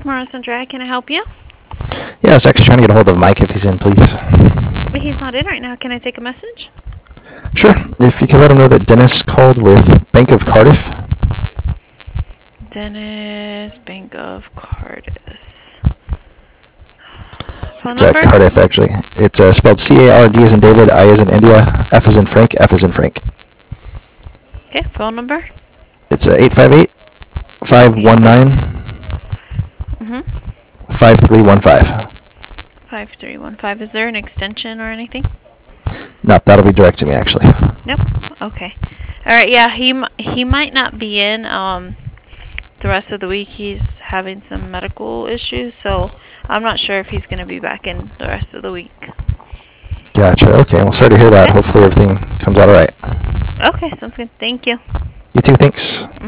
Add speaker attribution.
Speaker 1: Morrison Drag, can I help you?
Speaker 2: Yeah, I was actually trying to get a hold of Mike if he's in, please.
Speaker 1: He's not in right now. Can I take a message?
Speaker 2: Sure. If you could let him know that Dennis called with Bank of Cardiff.
Speaker 1: Dennis, Bank of Cardiff. Phone
Speaker 2: It's
Speaker 1: number?
Speaker 2: Cardiff, actually. It's spelled C-A-R-D as in David, I as in India, F as in Frank, F as in Frank.
Speaker 1: Okay, phone number?
Speaker 2: It's 858-519-5315.
Speaker 1: Mm-hmm. 5315. Is there an extension or anything?
Speaker 2: No, that'll be direct to me, actually.
Speaker 1: Nope. Okay. All right. Yeah, he might not be in. The rest of the week he's having some medical issues, so I'm not sure if he's gonna be back in the rest of the week.
Speaker 2: Gotcha. Okay, well, sorry to hear that.
Speaker 1: Okay.
Speaker 2: Hopefully everything comes out all right.
Speaker 1: Okay, sounds good. Thank you.
Speaker 2: You too, thanks.